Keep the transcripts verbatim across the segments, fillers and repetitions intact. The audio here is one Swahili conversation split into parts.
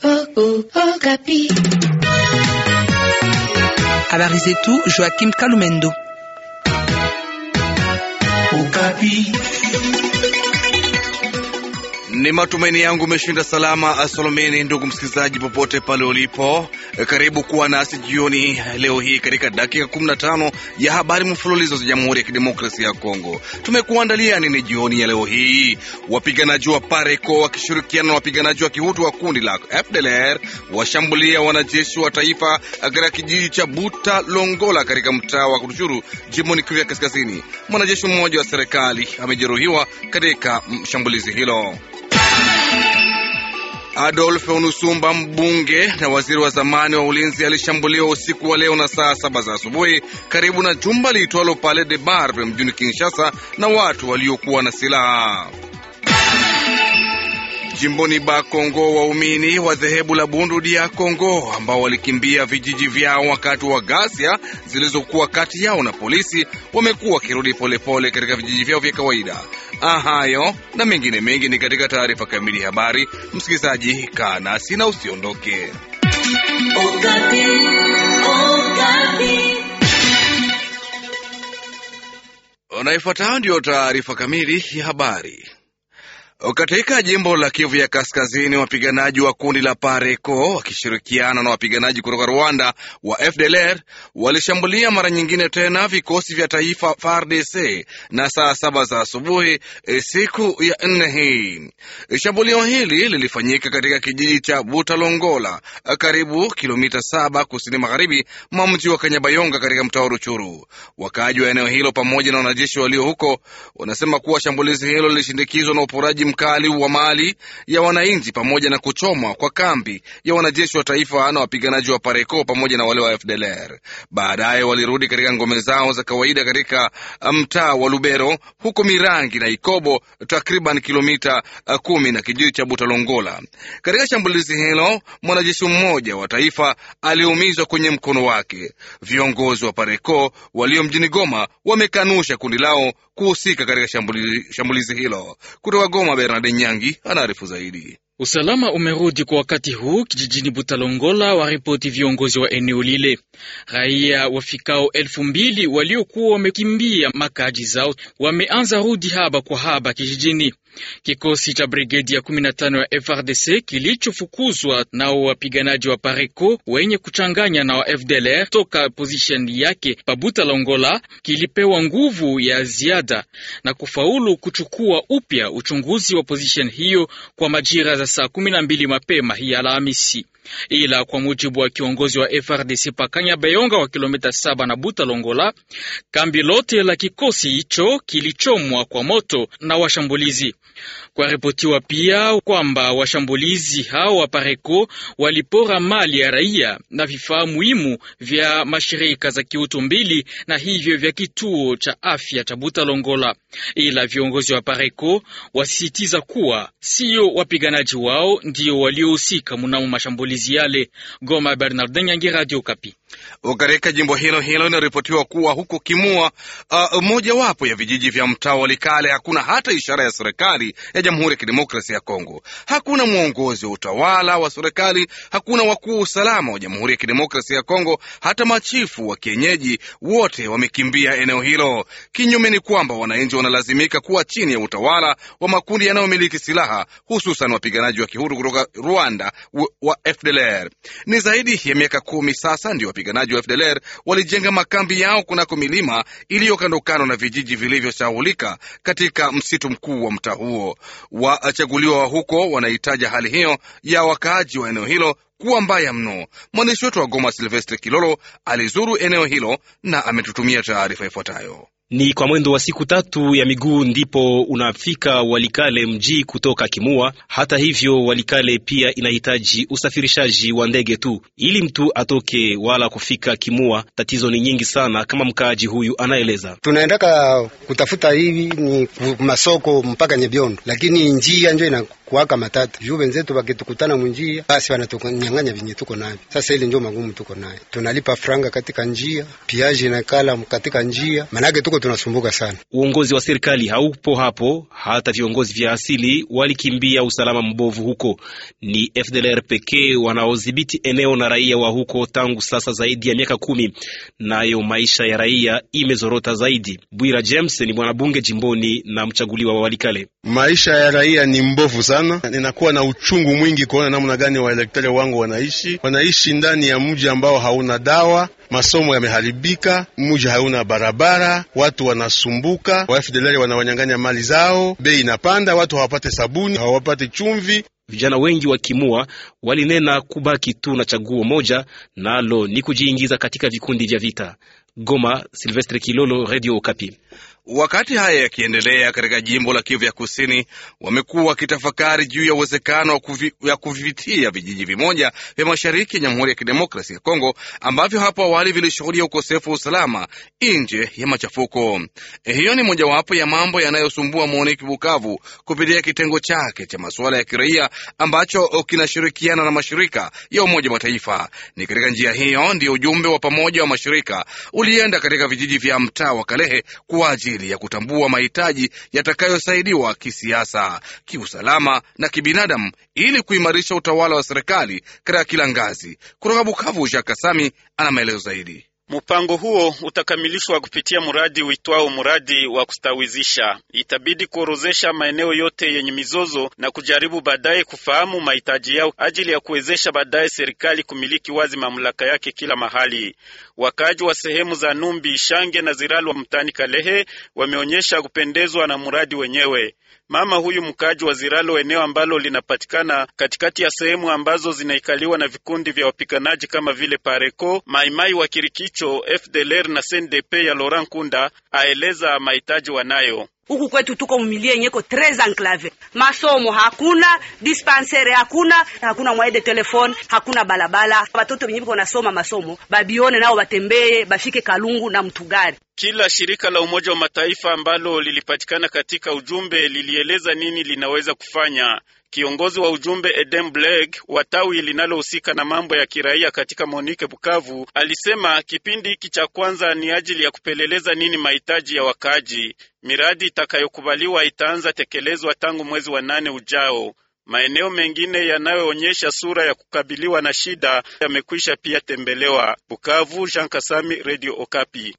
Oh, oh, Okapi. Habari zetu Joachim Kalumendo. Okapi. Ni matumaini yangu umeshinda salama asolomeni, ndugu msikilizaji, popote pale ulipo. Karibu kuwa nasi jioni leo hii katika dakika kumi na tano ya habari mfululizo za Jamhuri ya Kidemokrasia ya Kongo. Tumekuandalia nini jioni ya leo hii? Wapiganaji wa Pareko wakishirikiana na wapiganaji wa Kihutu wa kundi la F D L R washambulia wanajeshi wa taifa katika kijiji cha Buta Longola katika mtaa wa Ruchuru, jimboni Kivu ya Kaskazini. Mwanajeshi mmoja wa serikali amejeruhiwa katika shambulizi hilo. Adolphe Onusumba, mbunge na waziri wa zamani wa ulinzi, alishambuliwa usiku wa leo na saa saba za asubuhi karibu na jumba liitwalo Palais de Barbe mjini Kinshasa na watu waliokuwa na silaha. Jimboni Bakongo, waumini wa dhehebu la Bundu dia Kongo ambao walikimbia vijiji vyao wakati wa ghasia zilizokuwa kati yao na polisi wamekuwa wakirudi polepole katika vijiji vyao vya kawaida. Hayo na mengine mengi ni katika taarifa kamili ya habari. Msikilizaji, kaa nasi na usiondoke. Okapi, Okapi. Unaifuata ndio taarifa kamili ya habari. Katika jimbo la Kivu ya Kaskazini, wapiganaji wa kundi la Pareko wakishirikiana na wapiganaji kutoka Rwanda wa F D L R walishambulia mara nyingine tena vikosi vya taifa F A R D C na saa saba za asubuhi siku ya nne hii. Shambulio hili lilifanyika katika kijiji cha Butalongola, karibu kilomita saba kusini magharibi mwa mji wa Kanyabayonga katika mtaa wa Ruchuru. Wakaaji wa eneo hilo pamoja na wanajeshi walio huko wanasema kuwa shambulizi hilo lilishindikizwa na uporaji mkali wa mali ya wananchi pamoja na kuchomwa kwa kambi ya wanajeshi wa taifa na wapiganaji wa Pareko pamoja na wale wa F D L R. Baadaye walirudi katika ngome zao za kawaida katika mtaa wa Lubero huko Mirangi na Ikobo, takriban kilomita kumi na kijiji cha Butalongola. Katika shambulizi hilo mwanajeshi mmoja wa taifa aliumizwa kwenye mkono wake. Viongozi wa Pareko walio mjini Goma wamekanusha kundi lao kuhusika katika shambulizi, shambulizi hilo. Kutoka Goma, Bernard Nyangi anaarifu zaidi. Usalama umerudi kwa wakati huu kijijini Butalongola, waripoti viongozi wa eneo lile. Raia wafikao elfu mbili waliokuwa wamekimbia makaji zao wameanza rudi haba kwa haba kijijini. Kikosi cha brigedi ya kumi na tano ya F A R D C kilichofukuzwa nao wapiganaji wa Pareko wenye kuchanganya na wa F D L R toka position yake pa Butalongola kilipewa nguvu ya ziada na kufaulu kuchukua upya uchunguzi wa position hiyo kwa majira za saa kumi na mbili mapema hii Alhamisi. Ila kwa mujibu wa kiongozi wa F A R D C pa Kanyabayonga wa kilomita saba na Butalongola, kambi lote la kikosi hicho kilichomwa kwa moto na washambulizi. Kwa ripotiwa pia kwamba washambulizi hao wa Pareko walipora mali ya raia na vifaa muhimu vya mashirika za kiutu mbili na hivyo vya kituo cha afya cha Butalongola. Ila viongozi wa Pareko wasisitiza kuwa sio wapiganaji wao ndio waliohusika mnamo mashambulizi yale. Goma, Bernard Nyangi, Radio Okapi. Katika jimbo hilo hilo inaripotiwa kuwa huko Kimua, uh, moja wapo ya vijiji vya mtaa wa Likale, hakuna hata ishara ya serikali ya Jamhuri ya Kidemokrasia ya Kongo. Hakuna mwongozi wa utawala wa serikali, hakuna wakuu usalama wa Jamhuri ya Kidemokrasia ya Kongo, hata machifu wa kienyeji wote wamekimbia eneo hilo. Kinyume ni kwamba wananchi wanalazimika kuwa chini ya utawala wa makundi yanayomiliki silaha, hususan wapiganaji wa Kihutu kutoka Rwanda wa F D L R. Ni zaidi ya miaka kumi sasa ndio wapiganaji wa F D L R walijenga makambi yao kunako milima iliyo kando kando na vijiji vilivyoshahulika katika msitu mkuu wa mtaa huo. Wachaguliwa wa huko wanahitaja hali hiyo ya wakaaji wa eneo hilo kuwa mbaya mno. Mwandishi wetu wa Goma Silvestre Kilolo alizuru eneo hilo na ametutumia taarifa ifuatayo. Ni kwa mwendo wa siku tatu ya miguu ndipo unafika Walikale mji kutoka Kimua. Hata hivyo, Walikale pia inahitaji usafirishaji wa ndege tu ili mtu atoke wala kufika Kimua. Tatizo ni nyingi sana, kama mkaaji huyu anaeleza. Tunaendaka kutafuta hivi ni masoko mpaka Nyebiondo, lakini njia ndio inakuwaka matata. Juu wenzetu wakitukutana munjia basi wanatunyang'anya vinyi tuko nayo. Sasa ile ndio magumu tuko nayo. Tunalipa franga katika njia, piaji na kala katika njia. Manake tuko tunasumbuka sana. Uongozi wa serikali haupo hapo, hata viongozi vya asili walikimbia usalama mbovu huko. Ni F D L R pekee wanaodhibiti eneo na raia wa huko tangu sasa zaidi ya miaka kumi, nayo maisha ya raia imezorota zaidi. Bwira James ni mwanabunge jimboni na mchaguliwa wa Walikale. Maisha ya raia ni mbovu sana. Ninakuwa na uchungu mwingi kuona namna gani waelektori wangu wanaishi. Wanaishi ndani ya mji ambao hauna dawa, masomo yameharibika, mji hauna barabara, watu wanasumbuka, wa F D L R wanawanyang'anya mali zao, bei inapanda, watu hawapate sabuni, hawapate chumvi. Vijana wengi wa Kimua walinena kubaki tu na chaguo moja, nalo ni kujiingiza katika vikundi vya vita. Goma, Silvestre Kilolo, Radio Okapi. Wakati haya yakiendelea katika jimbo la Kivu ya Kusini, wamekuwa wakitafakari juu ya uwezekano kuvi, ya kuvitia vijiji vimoja vya mashariki ya Jamhuri ya Kidemokrasia ya Kongo ambavyo hapo awali vilishuhudia ukosefu wa usalama nje ya machafuko. E, hiyo ni mojawapo ya mambo yanayosumbua Monique Bukavu kupitia kitengo chake cha masuala ya kiraia ambacho kinashirikiana na mashirika ya Umoja wa Mataifa. Ni katika njia hiyo ndio ujumbe wa pamoja wa mashirika ulienda katika vijiji vya mtaa wa Kalehe kwa ajili ya kutambua mahitaji yatakayosaidiwa kisiasa, kiusalama na kibinadamu ili kuimarisha utawala wa serikali katika kila ngazi. Kutoka Bukavu, Jacques Kasami ana maelezo zaidi. Mpango huo utakamilishwa kupitia muradi uitwao muradi wa kustawizisha. Itabidi kuorozesha maeneo yote yenye mizozo na kujaribu baadaye kufahamu mahitaji yao ajili ya kuwezesha baadaye serikali kumiliki wazi mamlaka yake kila mahali. Wakaji wa sehemu za Numbi, Shange na Ziralo wa mtani Kalehe wameonyesha kupendezwa na muradi wenyewe. Mama huyu mkaji wa Ziralo, eneo ambalo linapatikana katikati ya sehemu ambazo zinaikaliwa na vikundi vya wapiganaji kama vile Pareko, Maimai wa Kirikicho, F D L R na C N D P ya Laurent Kunda, aeleza mahitaji wanayo. Huku kwetu tuko mumilie nyeko tres enclave. Masomo hakuna, dispensaire hakuna, hakuna mwaide telefone, hakuna balabala. Watoto wenyewe wanasoma masomo, babione nao batembee, bashike Kalungu na Mtugari. Kila shirika la Umoja wa Mataifa ambalo lilipatikana katika ujumbe lilieleza nini linaweza kufanya. Kiongozi wa ujumbe Edem Bleg wa tawi linalohusika na mambo ya kiraia katika Monique Bukavu alisema kipindi hiki cha kwanza ni ajili ya kupeleleza nini mahitaji ya wakaji. Miradi itakayokubaliwa itaanza tekelezwa tangu mwezi wa nane ujao. Maeneo mengine yanayoonyesha sura ya kukabiliwa na shida yamekwisha pia tembelewa. Bukavu, Jean Kasami, Radio Okapi.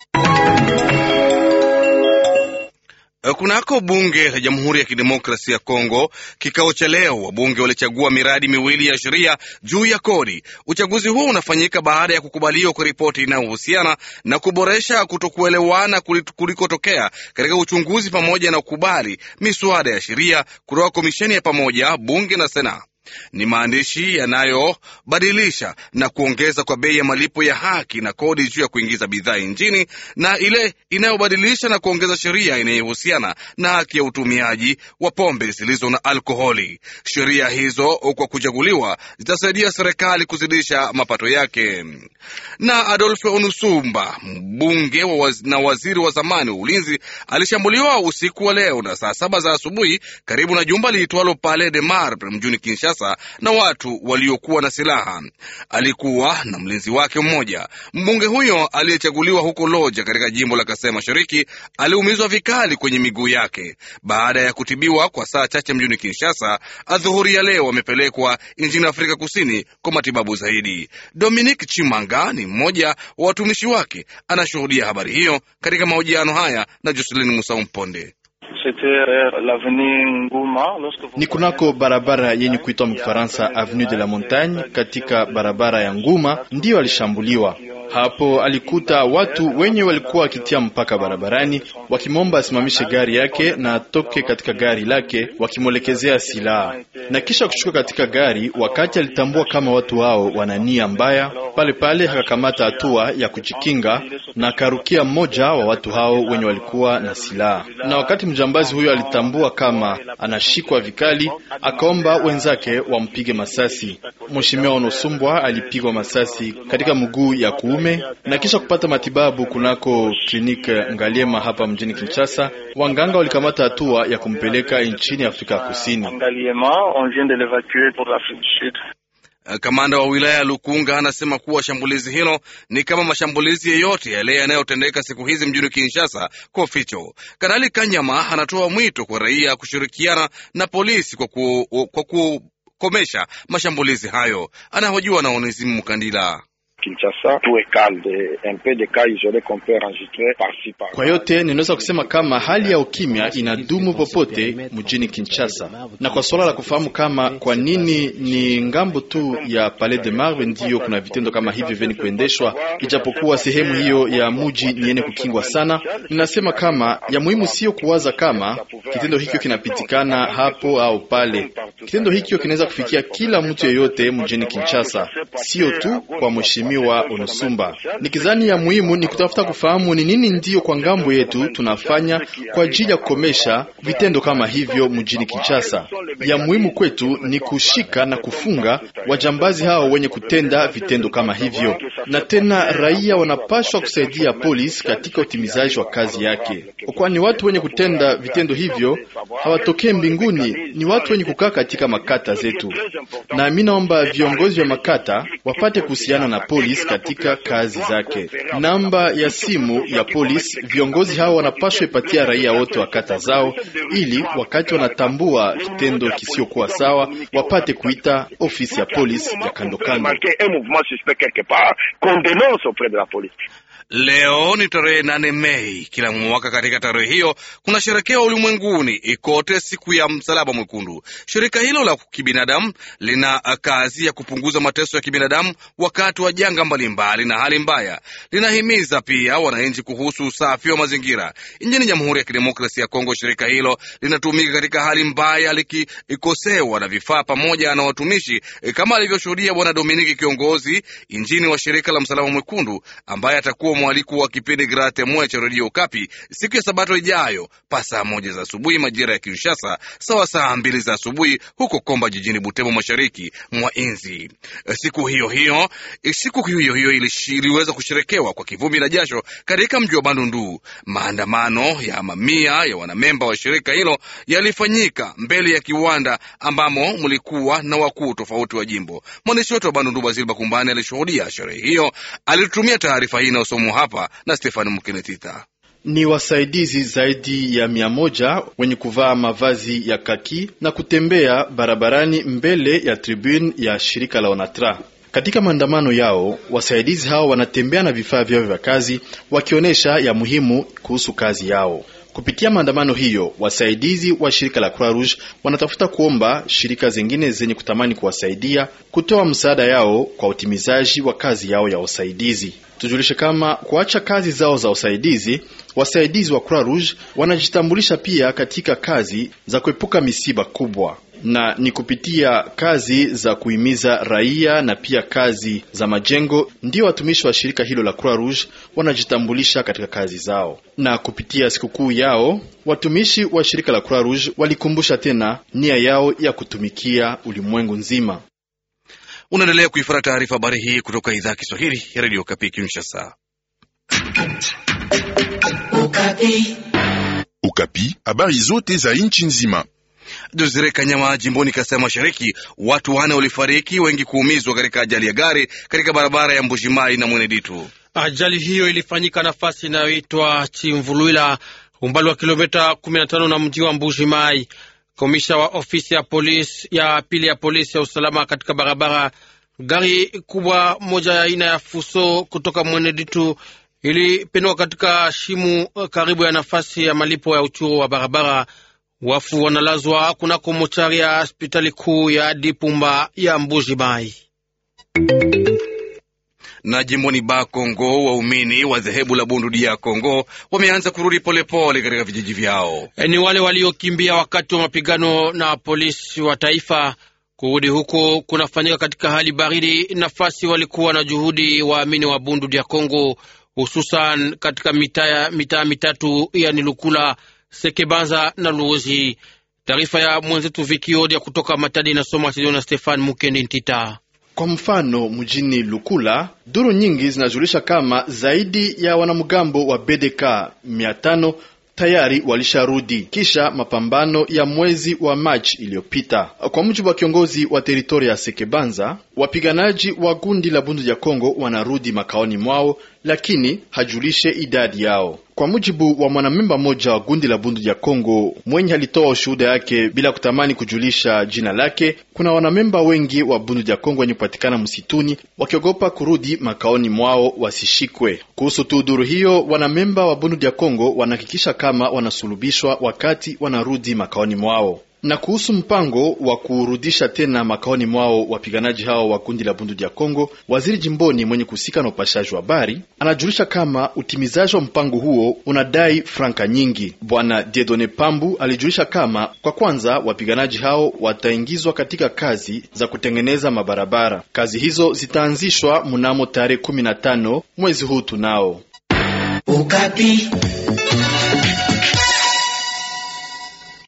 Kunako bunge la Jamhuri ya Kidemokrasia ya Kongo, kikao cha leo wabunge walichagua miradi miwili ya sheria juu ya kodi. Uchaguzi huu unafanyika baada ya kukubaliwa kwa ripoti inayohusiana na kuboresha kutokuelewana kulikotokea katika uchunguzi pamoja na kukubali miswada ya sheria kutoka komisheni ya pamoja bunge na Sena. Ni maandishi yanayobadilisha na kuongeza kwa bei ya malipo ya haki na kodi juu ya kuingiza bidhaa nchini, na ile inayobadilisha na kuongeza sheria inayohusiana na haki ya utumiaji wa pombe zilizo na alkoholi. Sheria hizo kwa kuchaguliwa zitasaidia serikali kuzidisha mapato yake. Na Adolphe Onusumba, mbunge wa waz, na waziri wa zamani wa ulinzi, alishambuliwa usiku wa leo na saa saba za asubuhi karibu na jumba liitwalo Palais de Marbre mjini Kinshasa na watu waliokuwa na silaha. Alikuwa na mlinzi wake mmoja. Mbunge huyo aliyechaguliwa huko Loja katika jimbo la Kasai Mashariki aliumizwa vikali kwenye miguu yake. Baada ya kutibiwa kwa saa chache mjini Kinshasa, adhuhuri ya leo amepelekwa nchini Afrika Kusini kwa matibabu zaidi. Dominique Chimanga ni mmoja wa watumishi wake, anashuhudia habari hiyo katika mahojiano haya na Jocelyn Musaumponde. Ni kunako barabara yenye kuitwa mfaransa Avenue de la Montagne, katika barabara ya Nguma ndio alishambuliwa. Hapo alikuta watu wenye walikuwa wakitia mpaka barabarani wakimomba asimamishe gari yake na atoke katika gari lake, wakimolekezea silaha. Na kisha kuchukua katika gari, wakati alitambua kama watu hao wanania mbaya, pale pale akakamata hatua ya kujikinga na karukia mmoja wa watu hao wenye walikuwa na silaha. Na wakati mjambazi huyo alitambua kama anashikwa vikali, akaomba wenzake wampige masasi. Mheshimiwa Onosumbwa alipigwa masasi katika mguu ya kuume na kisha kupata matibabu kunako kliniki Ngaliema hapa mjini Kinshasa. Wanganga walikamata hatua ya kumpeleka nchini Afrika Kusini. Kamanda wa wilaya ya Lukunga anasema kuwa shambulizi hilo ni kama mashambulizi yeyote yale yanayotendeka siku hizi mjini Kinshasa kwa ficho. Kanali Kanyama anatoa mwito kwa raia kushirikiana na polisi kwa ku, kwa kukomesha mashambulizi hayo. Anahojiwa na Onesime Mukandila. Kwa yote ninaweza kusema kama hali ya ukimya inadumu popote mjini Kinshasa, na kwa swala la kufahamu kama kwa nini ni ngambo tu ya Palais de Marbre ndiyo kuna vitendo kama hivi vyenye kuendeshwa, ijapokuwa sehemu hiyo ya mji ni yenye kukingwa sana, ninasema kama ya muhimu sio kuwaza kama kitendo hicho kinapitikana hapo au pale. Kitendo hicho kinaweza kufikia kila mtu yeyote mjini Kinshasa, sio tu kwa mheshimiwa wa Onusumba. Nikizani ya muhimu ni kutafuta kufahamu ni nini ndiyo kwa ngambo yetu tunafanya kwa ajili ya kukomesha vitendo kama hivyo mjini Kinshasa. Ya muhimu kwetu ni kushika na kufunga wajambazi hao wenye kutenda vitendo kama hivyo, na tena raia wanapaswa kusaidia polisi katika utimizaji wa kazi yake, kwani watu wenye kutenda vitendo hivyo hawatokee mbinguni, ni watu wenye kukaa katika makata zetu. Na mimi naomba viongozi wa makata wapate kuhusiana na polisi katika kazi zake. Namba ya simu ya polisi viongozi hao wanapaswa ipatia raia wote wa kata zao, ili wakati wanatambua kitendo kisiokuwa sawa wapate kuita ofisi ya polisi ya kando kando. Leo ni tarehe nane Mei. Kila mwaka katika tarehe hiyo kuna sherekea ulimwenguni ikote siku ya msalaba mwekundu. Shirika hilo la kibinadamu lina kazi ya kupunguza mateso ya kibinadamu wakati wa janga mbalimbali na hali mbaya. Linahimiza pia wananchi kuhusu usafi wa mazingira. Nchini Jamhuri ya Kidemokrasia ya Kongo, shirika hilo linatumika katika hali mbaya likikosewa na vifaa pamoja na watumishi, kama alivyoshuhudia Bwana Dominiki, kiongozi injini wa shirika la msalaba mwekundu, ambaye atakuwa mwaliko wa kipindi Grate Moya cha Radio Okapi siku ya Sabato ijayo pa saa moja za asubuhi majira ya Kinshasa, sawa saa mbili za asubuhi huko Komba jijini Butembo mashariki mwa Inzi. Siku hiyo hiyo siku hiyo hiyo iliweza kusherekewa kwa kivumbi na jasho katika mji wa Bandundu. Maandamano ya mamia ya wanamemba wa shirika hilo yalifanyika mbele ya kiwanda ambamo mlikuwa na wakuu tofauti wa jimbo. Mwandishi wetu wa Bandundu Bazili Bakumbani alishuhudia sherehe hiyo. Alitumia taarifa hii na somo hapa na Stefano Mkenetita. Ni wasaidizi zaidi ya mia moja wenye kuvaa mavazi ya kaki na kutembea barabarani mbele ya tribune ya shirika la Onatra. Katika maandamano yao, wasaidizi hao wanatembea na vifaa vyao vya kazi wakionyesha ya muhimu kuhusu kazi yao. Kupitia maandamano hiyo, wasaidizi wa shirika la Croix Rouge wanatafuta kuomba shirika zingine zenye kutamani kuwasaidia kutoa msaada yao kwa utimizaji wa kazi yao ya usaidizi. Tujulishe kama kuacha kazi zao za usaidizi, wasaidizi wa Croix Rouge wanajitambulisha pia katika kazi za kuepuka misiba kubwa, na ni kupitia kazi za kuhimiza raia na pia kazi za majengo ndio watumishi wa shirika hilo la Croix Rouge wanajitambulisha katika kazi zao. Na kupitia sikukuu yao, watumishi wa shirika la Croix Rouge walikumbusha tena nia yao ya kutumikia ulimwengu nzima. Unaendelea kuifuata taarifa habari hii kutoka idhaa Kiswahili ya Radio Okapi Kinshasa. Okapi. Okapi, habari zote za nchi nzima. Desire Kanyama, jimboni Kasai Mashariki, watu wane walifariki, wengi kuumizwa katika ajali ya gari katika barabara ya Mbujimai na Mweneditu. Ajali hiyo ilifanyika nafasi inayoitwa Chimvuluila, umbali wa kilomita kumi na tano na mji wa Mbujimai. Komisha wa ofisi ya polisi ya pili ya polisi ya usalama katika barabara, gari kubwa moja ya aina ya Fuso kutoka Mweneditu ilipendwa katika shimu karibu ya nafasi ya malipo ya uchuru wa barabara. Wafu wanalazwa kunako mochari ya hospitali kuu ya Dipumba ya Mbujimai. Na jimboni Ba Kongo, waumini wa dhehebu la Bundudi ya Kongo wameanza kurudi polepole katika vijiji vyao. E, ni wale waliokimbia wakati wa mapigano na polisi wa taifa. Kurudi huko kunafanyika katika hali baridi, nafasi walikuwa na juhudi waamini wa Bundudi ya Kongo, hususan katika mitaa mitaa mitatu ya Nilukula, Sekebanza na Luozi. Taarifa ya mwenzetu Vikiodia kutoka Matadi na soma na Stefan Mukendi Ntita. Kwa mfano, mjini Lukula, duru nyingi zinajulisha kama zaidi ya wanamgambo wa B D K mia tano tayari walisharudi kisha mapambano ya mwezi wa Machi iliyopita. Kwa mujibu wa kiongozi wa teritoria ya Sekebanza, wapiganaji wa gundi la Bundu ya Kongo wanarudi makaoni mwao, lakini hajulishe idadi yao. Kwa mujibu wa mwanamemba moja wa gundi la Bundu ya Kongo mwenye alitoa ushuhuda yake bila kutamani kujulisha jina lake, kuna wanamemba wengi wa Bundu ya Kongo wenye kupatikana msituni wakiogopa kurudi makaoni mwao wasishikwe. Kuhusu tuduru hiyo, wanamemba wa Bundu ya Kongo wanahakikisha kama wanasulubishwa wakati wanarudi makaoni mwao. Na kuhusu mpango wa kurudisha tena makaoni mwao wapiganaji hao wa kundi la Bundu ya Kongo, waziri jimboni mwenye kusika na upashaji wa habari anajulisha kama utimizaji wa mpango huo unadai franka nyingi. Bwana Diedone Pambu alijulisha kama kwa kwanza wapiganaji hao wataingizwa katika kazi za kutengeneza mabarabara. Kazi hizo zitaanzishwa mnamo tarehe kumi na tano mwezi huu tunao. Okapi.